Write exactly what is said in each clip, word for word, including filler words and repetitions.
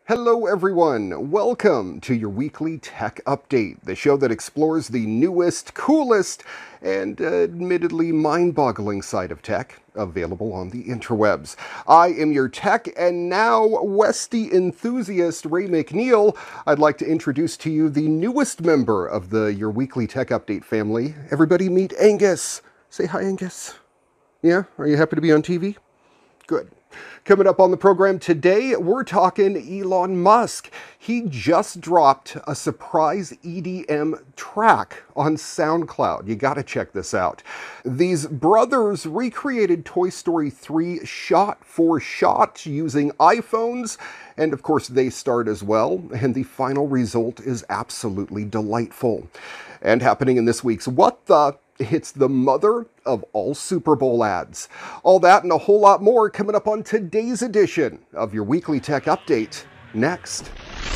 Hello everyone, welcome to your weekly tech update, the show that explores the newest, coolest, and uh, admittedly mind-boggling side of tech available on the interwebs. I am your tech and now Westy enthusiast Ray McNeil. I'd like to introduce to you the newest member of the Your Weekly Tech Update family. Everybody meet Angus. Say hi, Angus. Yeah, are you happy to be on T V? Good. Coming up on the program today, we're talking Elon Musk. He just dropped a surprise E D M track on SoundCloud. You gotta check this out. These brothers recreated Toy Story three shot for shot using iPhones, and of course they starred as well, and the final result is absolutely delightful. And happening in this week's What The... It's the mother of all Super Bowl ads. All that and a whole lot more coming up on today's edition of your Weekly Tech Update. Next.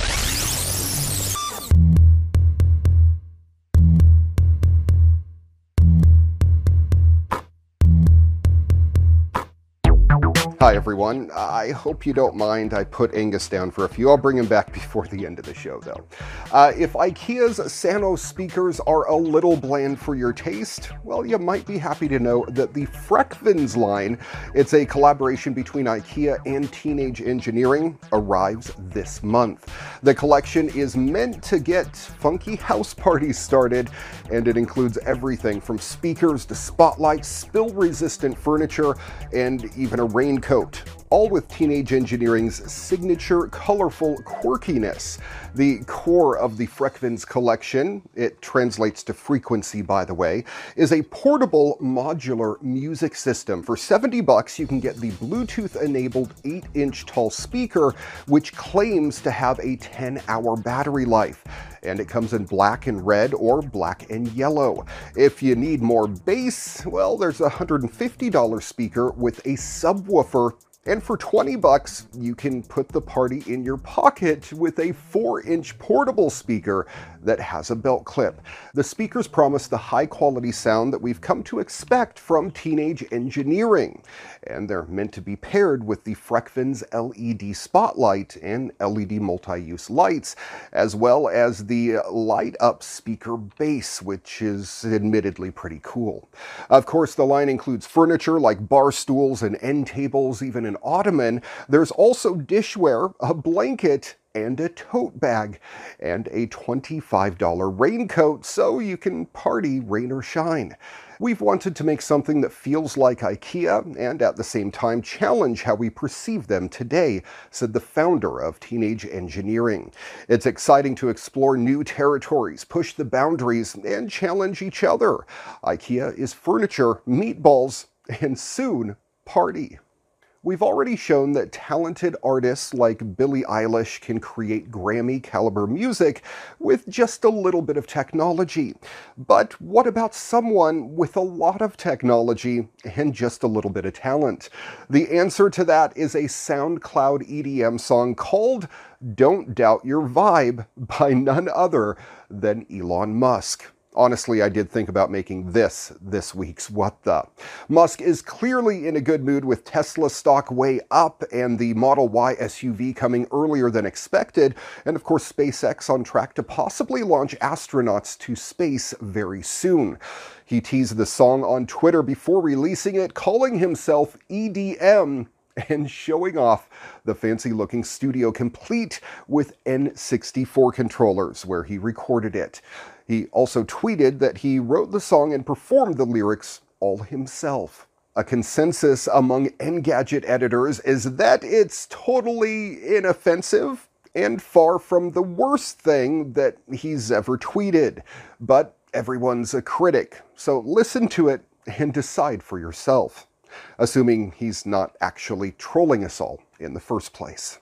Hi everyone, I hope you don't mind I put Angus down for a few. I'll bring him back before the end of the show though. Uh, if IKEA's Sanos speakers are a little bland for your taste, well, you might be happy to know that the Frekvens line, it's a collaboration between IKEA and Teenage Engineering, arrives this month. The collection is meant to get funky house parties started, and it includes everything from speakers to spotlights, spill-resistant furniture, and even a raincoat. All with Teenage Engineering's signature colorful quirkiness. The core of the Frekvens collection, it translates to frequency by the way, is a portable modular music system. For seventy bucks you can get the Bluetooth-enabled eight inch tall speaker, which claims to have a ten hour battery life. And it comes in black and red or black and yellow. If you need more bass, well, there's a one hundred fifty dollar speaker with a subwoofer. And for twenty bucks, you can put the party in your pocket with a four inch portable speaker that has a belt clip. The speakers promise the high quality sound that we've come to expect from Teenage Engineering. And they're meant to be paired with the Frekvens L E D spotlight and L E D multi-use lights, as well as the light up speaker base, which is admittedly pretty cool. Of course, the line includes furniture like bar stools and end tables, even an ottoman. There's also dishware, a blanket, and a tote bag, and a twenty-five dollar raincoat so you can party rain or shine. We've wanted to make something that feels like IKEA and at the same time challenge how we perceive them today, said the founder of Teenage Engineering. It's exciting to explore new territories, push the boundaries, and challenge each other. IKEA is furniture, meatballs, and soon, party. We've already shown that talented artists like Billie Eilish can create Grammy-caliber music with just a little bit of technology. But what about someone with a lot of technology and just a little bit of talent? The answer to that is a SoundCloud E D M song called Don't Doubt Your Vibe by none other than Elon Musk. Honestly, I did think about making this this week's What The. Musk is clearly in a good mood with Tesla stock way up and the Model Y S U V coming earlier than expected, and of course SpaceX on track to possibly launch astronauts to space very soon. He teased the song on Twitter before releasing it, calling himself E D M, and showing off the fancy-looking studio complete with N sixty-four controllers where he recorded it. He also tweeted that he wrote the song and performed the lyrics all himself. A consensus among Engadget editors is that it's totally inoffensive and far from the worst thing that he's ever tweeted. But everyone's a critic, so listen to it and decide for yourself. Assuming he's not actually trolling us all in the first place.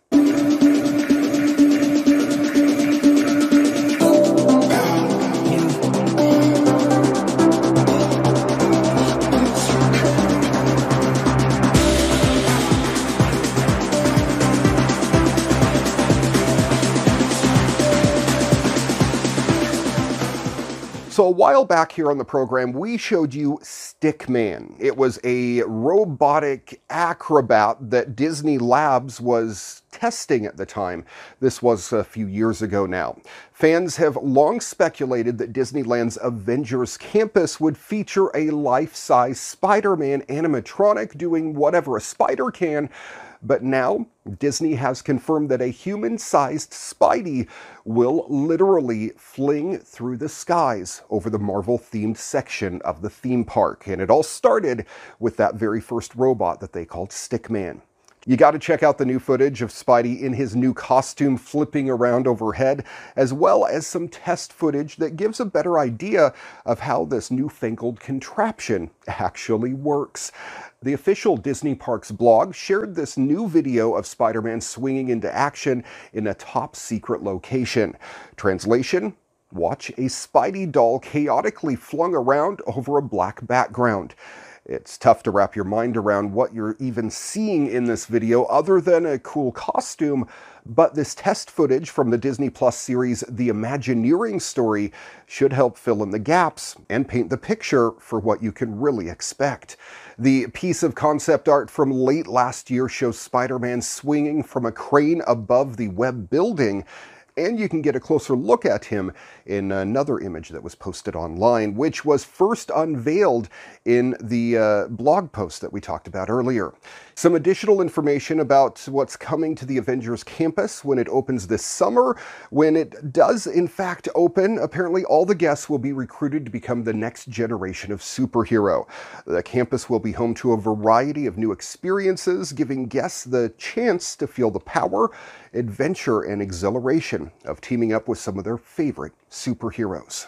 So a while back here on the program, we showed you Stickman. It was a robotic acrobat that Disney Labs was testing at the time. This was a few years ago now. Fans have long speculated that Disneyland's Avengers Campus would feature a life-size Spider-Man animatronic doing whatever a spider can. But now, Disney has confirmed that a human-sized Spidey will literally fling through the skies over the Marvel-themed section of the theme park. And it all started with that very first robot that they called Stickman. You got to check out the new footage of Spidey in his new costume flipping around overhead, as well as some test footage that gives a better idea of how this newfangled contraption actually works. The official Disney Parks blog shared this new video of Spider-Man swinging into action in a top-secret location. Translation: watch a Spidey doll chaotically flung around over a black background. It's tough to wrap your mind around what you're even seeing in this video other than a cool costume, but this test footage from the Disney Plus series The Imagineering Story should help fill in the gaps and paint the picture for what you can really expect. The piece of concept art from late last year shows Spider-Man swinging from a crane above the Webb building, and you can get a closer look at him in another image that was posted online, which was first unveiled in the uh, blog post that we talked about earlier. Some additional information about what's coming to the Avengers Campus when it opens this summer. When it does in fact open, apparently all the guests will be recruited to become the next generation of superhero. The campus will be home to a variety of new experiences, giving guests the chance to feel the power, adventure, and exhilaration of teaming up with some of their favorite superheroes.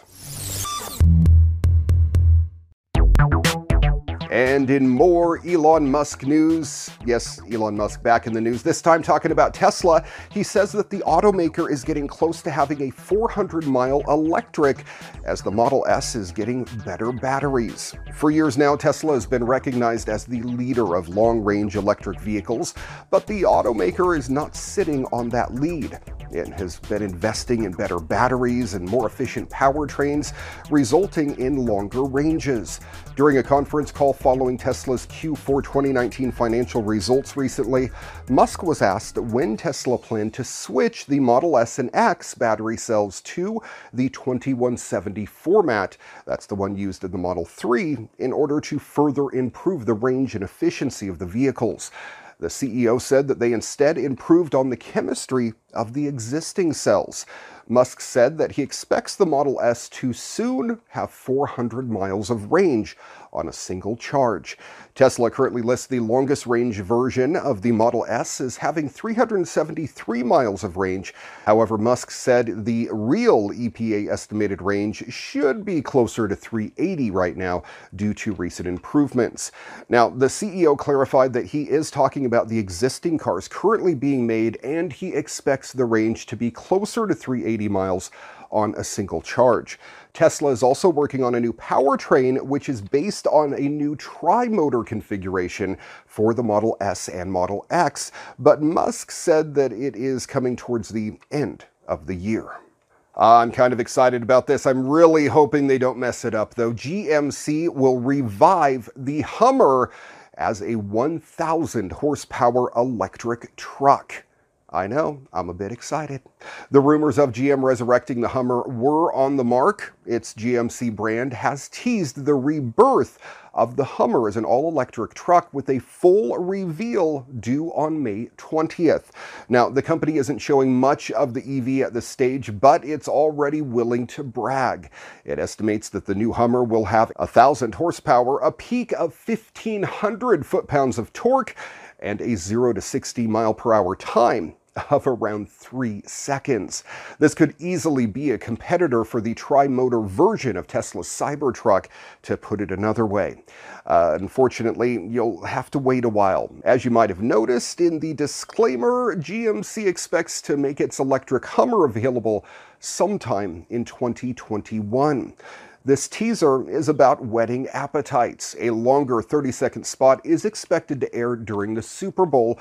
And in more Elon Musk news, yes, Elon Musk back in the news, this time talking about Tesla. He says that the automaker is getting close to having a four hundred mile electric as the Model S is getting better batteries. For years now, Tesla has been recognized as the leader of long-range electric vehicles, but the automaker is not sitting on that lead. It has been investing in better batteries and more efficient powertrains, resulting in longer ranges. During a conference call following Tesla's Q four twenty nineteen financial results recently, Musk was asked when Tesla planned to switch the Model S and X battery cells to the twenty-one seventy format, that's the one used in the Model three, in order to further improve the range and efficiency of the vehicles. The C E O said that they instead improved on the chemistry of the existing cells. Musk said that he expects the Model S to soon have four hundred miles of range on a single charge. Tesla currently lists the longest range version of the Model S as having three hundred seventy-three miles of range. However, Musk said the real E P A estimated range should be closer to three hundred eighty right now due to recent improvements. Now, the C E O clarified that he is talking about the existing cars currently being made, and he expects the range to be closer to three hundred eighty miles on a single charge. Tesla is also working on a new powertrain, which is based on a new tri-motor configuration for the Model S and Model X, but Musk said that it is coming towards the end of the year. I'm kind of excited about this. I'm really hoping they don't mess it up, though. G M C will revive the Hummer as a one thousand horsepower electric truck. I know, I'm a bit excited. The rumors of G M resurrecting the Hummer were on the mark. Its G M C brand has teased the rebirth of the Hummer as an all-electric truck with a full reveal due on May twentieth. Now, the company isn't showing much of the E V at this stage, but it's already willing to brag. It estimates that the new Hummer will have one thousand horsepower, a peak of fifteen hundred foot-pounds of torque, and a zero to sixty mile per hour time of around three seconds. This could easily be a competitor for the tri-motor version of Tesla's Cybertruck, to put it another way. Uh, unfortunately, you'll have to wait a while. As you might have noticed in the disclaimer, G M C expects to make its electric Hummer available sometime in twenty twenty-one. This teaser is about whetting appetites. A longer thirty second spot is expected to air during the Super Bowl,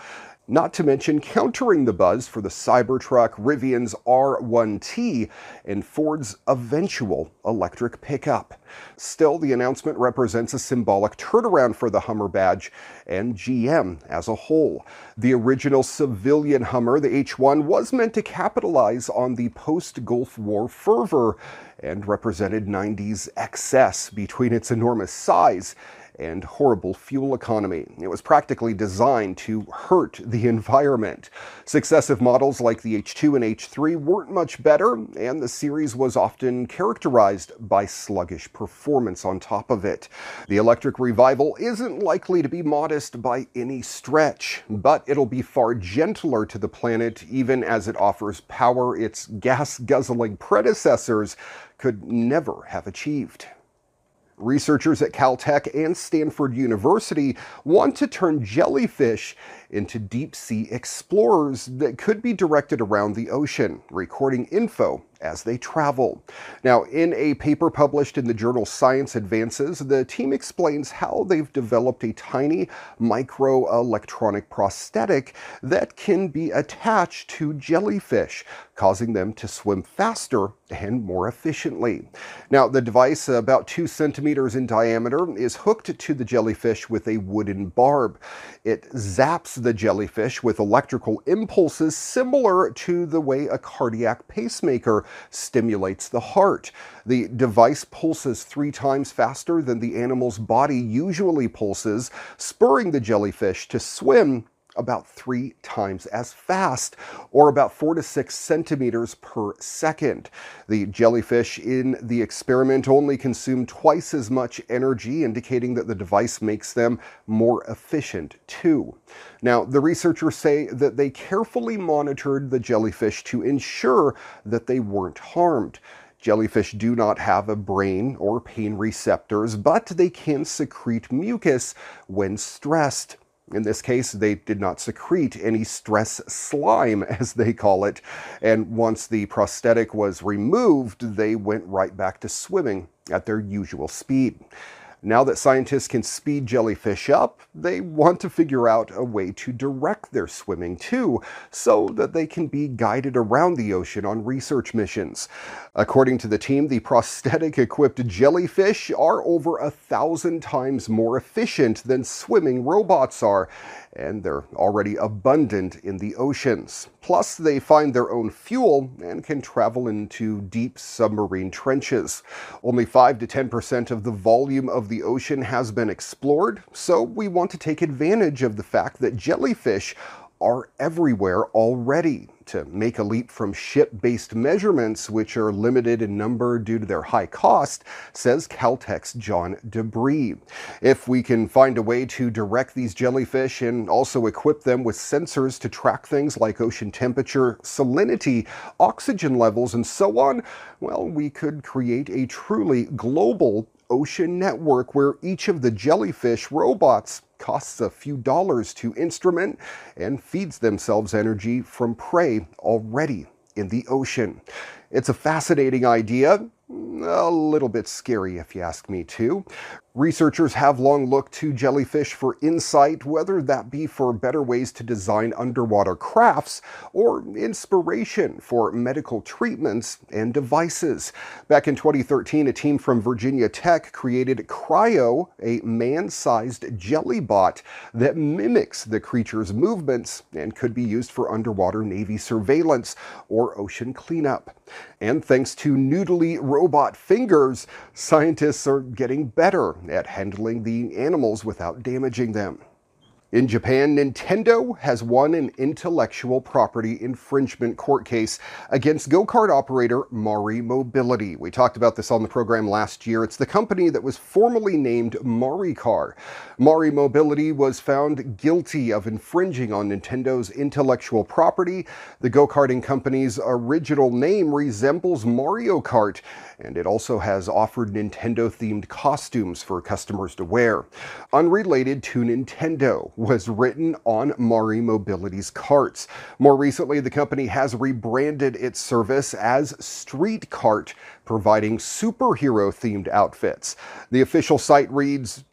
Not to mention countering the buzz for the Cybertruck, Rivian's R one T, and Ford's eventual electric pickup. Still, the announcement represents a symbolic turnaround for the Hummer badge and G M as a whole. The original civilian Hummer, the H one, was meant to capitalize on the post-Gulf War fervor and represented nineties excess between its enormous size and horrible fuel economy. It was practically designed to hurt the environment. Successive models like the H two and H three weren't much better, and the series was often characterized by sluggish performance on top of it. The electric revival isn't likely to be modest by any stretch, but it'll be far gentler to the planet, even as it offers power its gas-guzzling predecessors could never have achieved. Researchers at Caltech and Stanford University want to turn jellyfish into deep-sea explorers that could be directed around the ocean, recording info as they travel. Now, in a paper published in the journal Science Advances, the team explains how they've developed a tiny microelectronic prosthetic that can be attached to jellyfish, causing them to swim faster and more efficiently. Now, the device, about two centimeters in diameter, is hooked to the jellyfish with a wooden barb. It zaps the jellyfish with electrical impulses similar to the way a cardiac pacemaker stimulates the heart. The device pulses three times faster than the animal's body usually pulses, spurring the jellyfish to swim about three times as fast, or about four to six centimeters per second. The jellyfish in the experiment only consume twice as much energy, indicating that the device makes them more efficient too. Now, the researchers say that they carefully monitored the jellyfish to ensure that they weren't harmed. Jellyfish do not have a brain or pain receptors, but they can secrete mucus when stressed. In this case, they did not secrete any stress slime, as they call it, and once the prosthetic was removed, they went right back to swimming at their usual speed. Now that scientists can speed jellyfish up, they want to figure out a way to direct their swimming too, so that they can be guided around the ocean on research missions. According to the team, the prosthetic-equipped jellyfish are over a thousand times more efficient than swimming robots are, and they're already abundant in the oceans. Plus, they find their own fuel and can travel into deep submarine trenches. Only five to ten percent of the volume of the ocean has been explored, so we want to take advantage of the fact that jellyfish are everywhere already to make a leap from ship-based measurements, which are limited in number due to their high cost, says Caltech's John Debris. If we can find a way to direct these jellyfish and also equip them with sensors to track things like ocean temperature, salinity, oxygen levels, and so on, well, we could create a truly global ocean network where each of the jellyfish robots costs a few dollars to instrument and feeds themselves energy from prey already in the ocean. It's a fascinating idea, a little bit scary if you ask me too. Researchers have long looked to jellyfish for insight, whether that be for better ways to design underwater crafts or inspiration for medical treatments and devices. Back in twenty thirteen, a team from Virginia Tech created Cryo, a man-sized jelly bot that mimics the creature's movements and could be used for underwater Navy surveillance or ocean cleanup. And thanks to noodly robot fingers, scientists are getting better at handling the animals without damaging them. In Japan, Nintendo has won an intellectual property infringement court case against go-kart operator Mari Mobility. We talked about this on the program last year. It's the company that was formerly named Maricar. Mari Mobility was found guilty of infringing on Nintendo's intellectual property. The go-karting company's original name resembles Mario Kart, and it also has offered Nintendo-themed costumes for customers to wear. Unrelated to Nintendo was written on Mari Mobility's carts. More recently, the company has rebranded its service as Street Kart, providing superhero-themed outfits. The official site reads,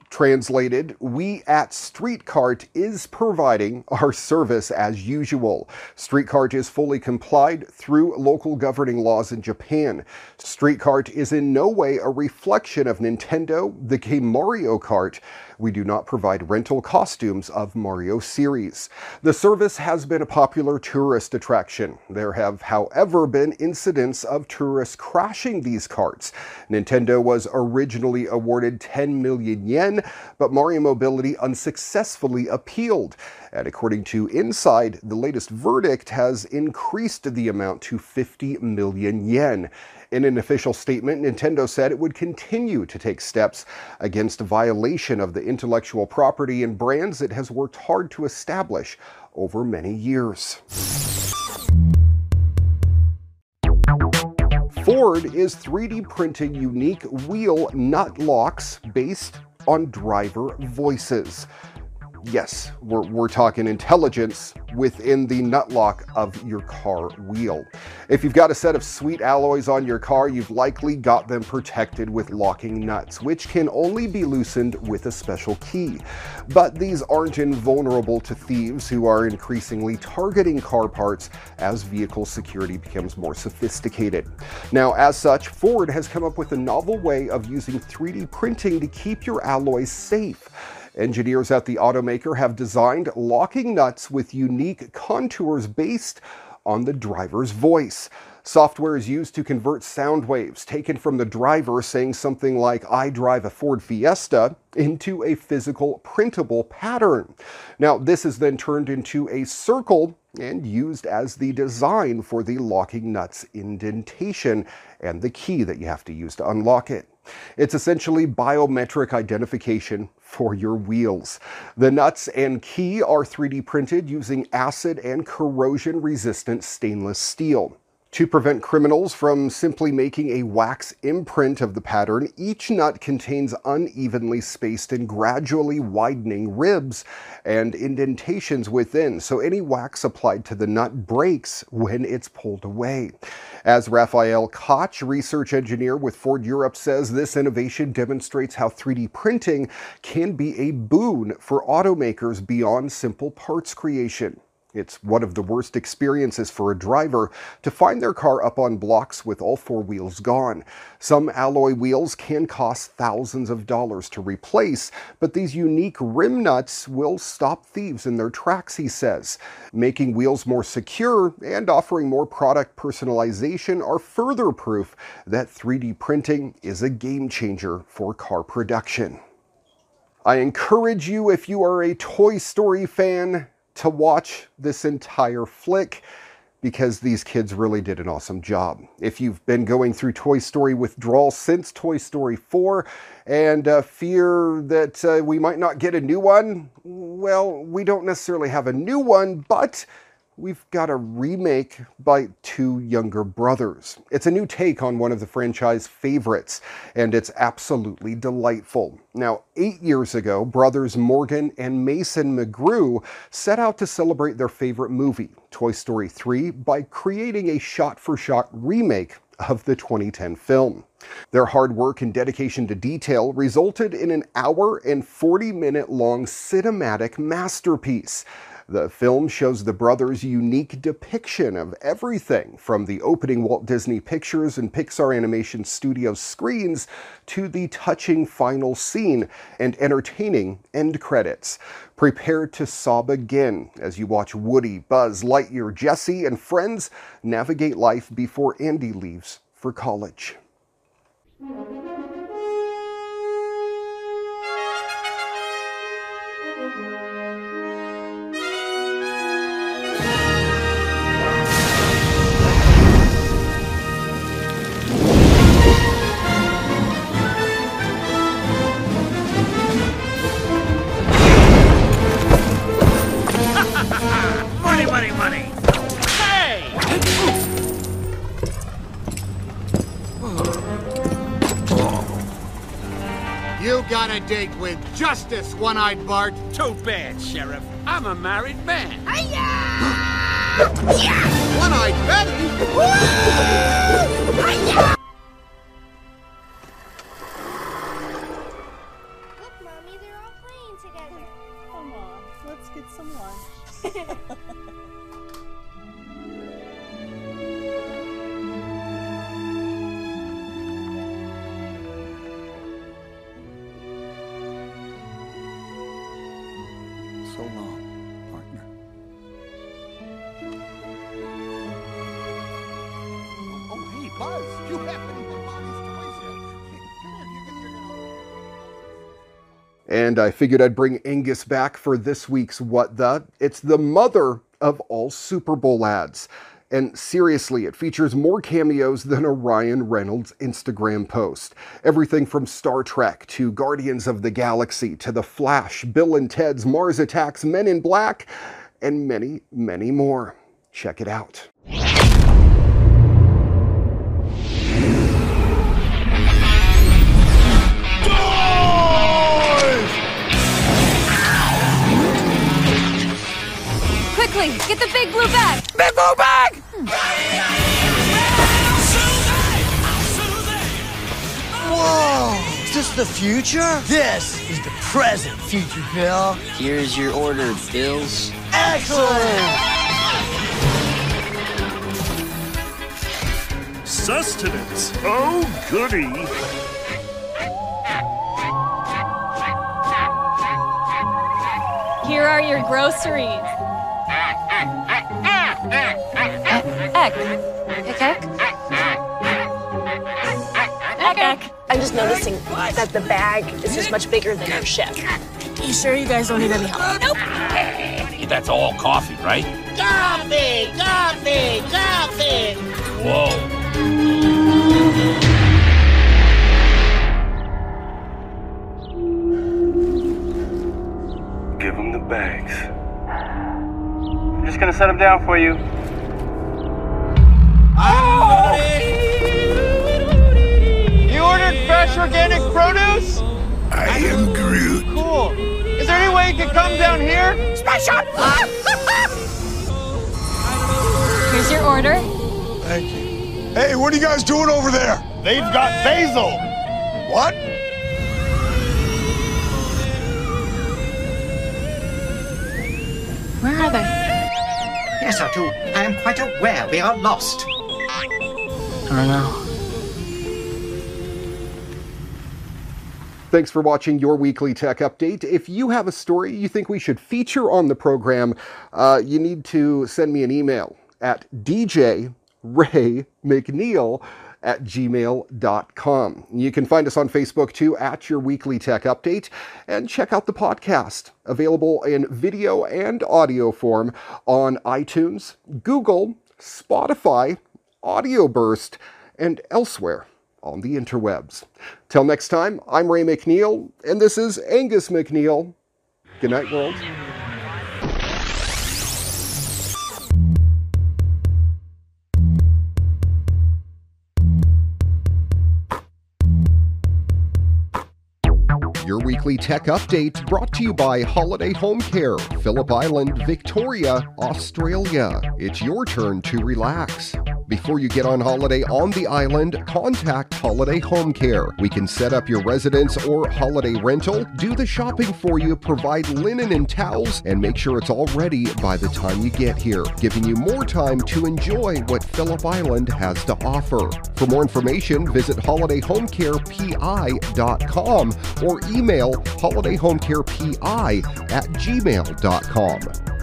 Translated, we at Streetcart is providing our service as usual. Streetcart is fully complied through local governing laws in Japan. Streetcart is in no way a reflection of Nintendo, the game Mario Kart. We do not provide rental costumes of Mario series. The service has been a popular tourist attraction. There have, however, been incidents of tourists crashing these carts. Nintendo was originally awarded ten million yen, but Mario Mobility unsuccessfully appealed. And according to Inside, the latest verdict has increased the amount to fifty million yen. In an official statement, Nintendo said it would continue to take steps against violation of the intellectual property and brands it has worked hard to establish over many years. Ford is three D printing unique wheel nut locks based on driver voices. Yes, we're, we're talking intelligence within the nut lock of your car wheel. If you've got a set of sweet alloys on your car, you've likely got them protected with locking nuts, which can only be loosened with a special key. But these aren't invulnerable to thieves who are increasingly targeting car parts as vehicle security becomes more sophisticated. Now, as such, Ford has come up with a novel way of using three D printing to keep your alloys safe. Engineers at the automaker have designed locking nuts with unique contours based on the driver's voice. Software is used to convert sound waves taken from the driver saying something like, "I drive a Ford Fiesta," into a physical printable pattern. Now, this is then turned into a circle and used as the design for the locking nuts indentation and the key that you have to use to unlock it. It's essentially biometric identification for your wheels. The nuts and key are three D printed using acid and corrosion-resistant stainless steel. To prevent criminals from simply making a wax imprint of the pattern, each nut contains unevenly spaced and gradually widening ribs and indentations within, so any wax applied to the nut breaks when it's pulled away. As Raphael Koch, research engineer with Ford Europe, says, this innovation demonstrates how three D printing can be a boon for automakers beyond simple parts creation. It's one of the worst experiences for a driver to find their car up on blocks with all four wheels gone. Some alloy wheels can cost thousands of dollars to replace, but these unique rim nuts will stop thieves in their tracks, he says. Making wheels more secure and offering more product personalization are further proof that three D printing is a game changer for car production. I encourage you, if you are a Toy Story fan, to watch this entire flick because these kids really did an awesome job. If you've been going through Toy Story withdrawal since Toy Story four and uh, fear that uh, we might not get a new one, well, we don't necessarily have a new one, but we've got a remake by two younger brothers. It's a new take on one of the franchise favorites, and it's absolutely delightful. Now, eight years ago, brothers Morgan and Mason McGrew set out to celebrate their favorite movie, Toy Story three, by creating a shot-for-shot remake of the twenty ten film. Their hard work and dedication to detail resulted in an hour and forty minute long cinematic masterpiece. The film shows the brothers' unique depiction of everything from the opening Walt Disney Pictures and Pixar Animation Studios screens to the touching final scene and entertaining end credits. Prepare to sob again as you watch Woody, Buzz Lightyear, Jessie, and friends navigate life before Andy leaves for college. Money, money, money! Hey! You got a date with Justice, One-Eyed Bart. Too bad, Sheriff. I'm a married man. One-Eyed Betty? Look, Mommy, Buzz, you haven't even bought his toys yet. Come here, you can, you're gonna... And I figured I'd bring Angus back for this week's What The. It's the mother of all Super Bowl ads. And seriously, it features more cameos than a Ryan Reynolds Instagram post. Everything from Star Trek to Guardians of the Galaxy to The Flash, Bill and Ted's Mars Attacks, Men in Black, and many, many more. Check it out. Quickly, get the big blue bag! Big blue bag! Whoa! Is this the future? This is the present, future Bill. Here's your order, Bills. Excellent! Sustenance. Oh, goody. Here are your groceries. Ek. Ek, ek? Ek, ek. I'm just noticing that the bag is just much bigger than your ship. You sure you guys don't need any help? Nope. That's all coffee, right? Coffee! Coffee! Coffee! Whoa. Give them the bags. I'm just gonna set them down for you. You ordered fresh organic produce? I am Groot. Cool. Is there any way you could come down here? Special! Here's your order. Thank you. Hey, what are you guys doing over there? They've got basil. What? Where are they? Yes, I do. I am quite aware we are lost. I don't know. Thanks for watching your weekly tech update. If you have a story you think we should feature on the program, uh, you need to send me an email at d j ray mcneil at gmail dot com. You can find us on Facebook too, at Your Weekly Tech Update, and check out the podcast, available in video and audio form on iTunes, Google, Spotify, Audio Burst, and elsewhere on the interwebs. Till next time, I'm Ray McNeil, and this is Angus McNeil. Good night, world. Your Weekly Tech Update brought to you by Holiday Home Care, Phillip Island, Victoria, Australia. It's your turn to relax. Before you get on holiday on the island, contact Holiday Home Care. We can set up your residence or holiday rental, do the shopping for you, provide linen and towels, and make sure it's all ready by the time you get here, giving you more time to enjoy what Phillip Island has to offer. For more information, visit holiday home care p i dot com or email holiday home care p i at gmail dot com.